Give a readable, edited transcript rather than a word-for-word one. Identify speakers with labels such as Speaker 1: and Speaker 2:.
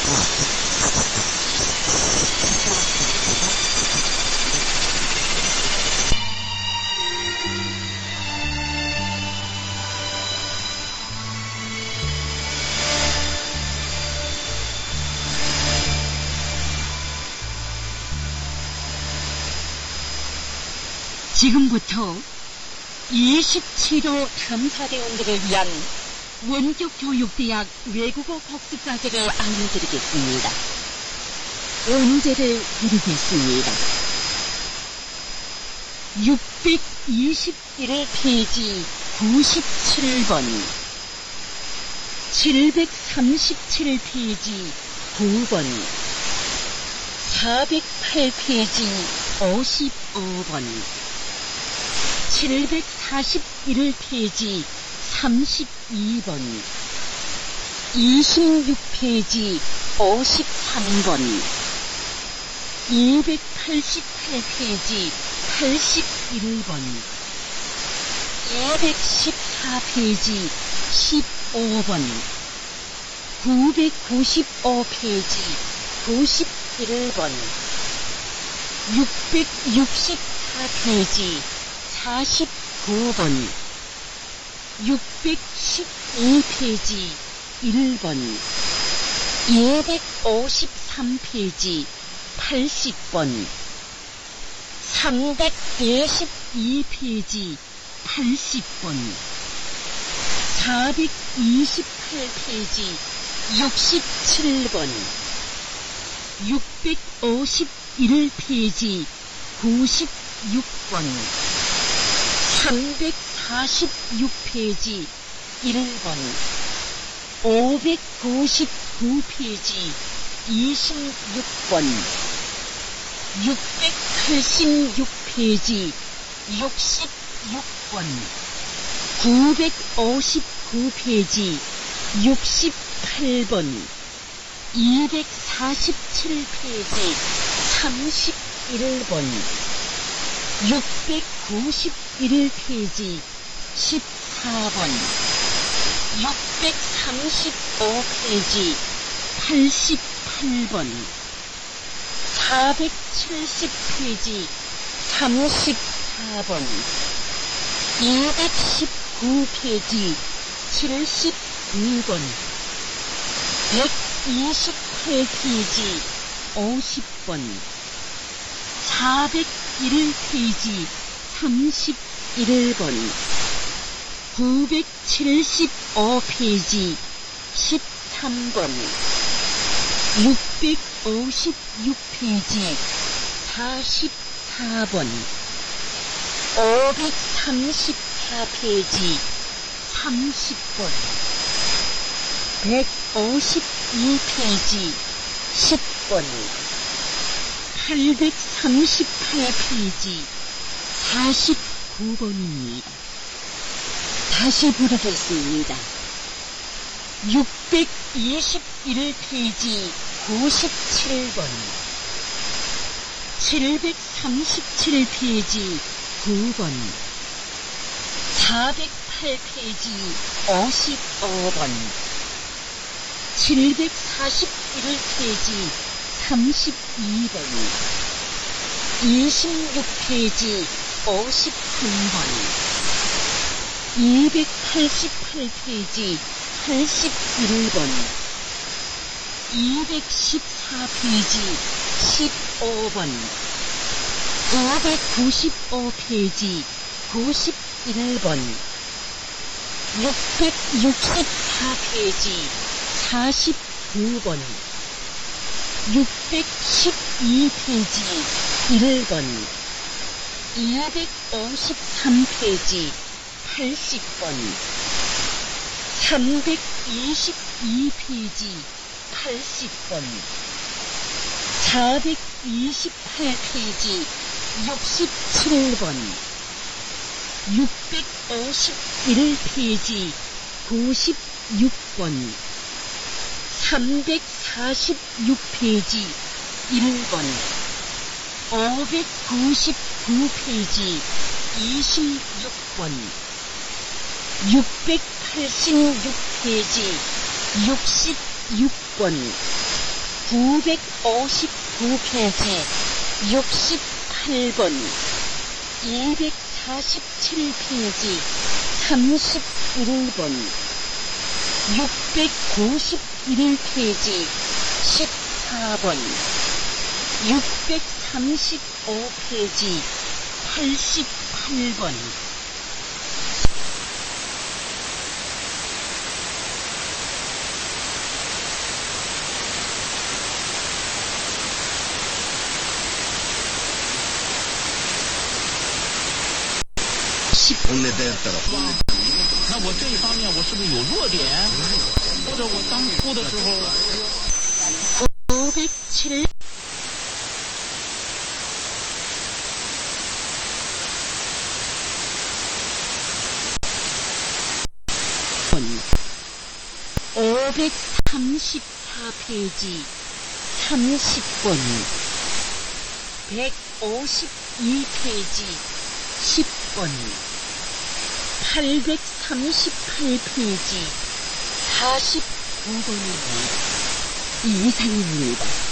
Speaker 1: 지금부터 27호 탐사대원들을 위한 원격교육대학 외국어 복습과제를 알려드리겠습니다. 문제를 드리겠습니다. 621페이지 97번, 737페이지 9번, 408페이지 55번, 741페이지 32번, 26페이지 53번, 288페이지 81번, 214페이지 15번, 995페이지 91번, 664페이지 49번, 612페이지 1번, 253페이지 80번, 312페이지 80번, 428페이지 67번, 651페이지 96번, 346페이지 1번, 599페이지 26번, 686페이지 66번, 959페이지 68번, 247페이지 31번, 691페이지 14번, 635페이지 88번, 470페이지 34번, 219페이지 72번, 128페이지 50번, 401페이지 31번, 975페이지 13번, 656페이지 44번, 534페이지 30번, 152페이지 10번, 838페이지 49번입니다. 다시 부르겠습니다. 621페이지 97번, 737페이지 9번, 408페이지 55번, 741페이지 32번, 26페이지 53번, 288페이지 81번, 214페이지 15번, 595페이지 91번, 664페이지 49번, 612페이지 1번, 253페이지 80번, 322페이지 80번, 428페이지 67번, 651페이지 96번, 346페이지 1번, 599페이지 26번, 686페이지 66번, 959페이지 68번 247페이지 31번 691페이지 14번 635페이지 88번
Speaker 2: 那我这一方面我是不是有弱点？或者我当初的时候
Speaker 1: 507 534페이지 30번 152페이지 10번 838페이지 49번이네. 이상입니다.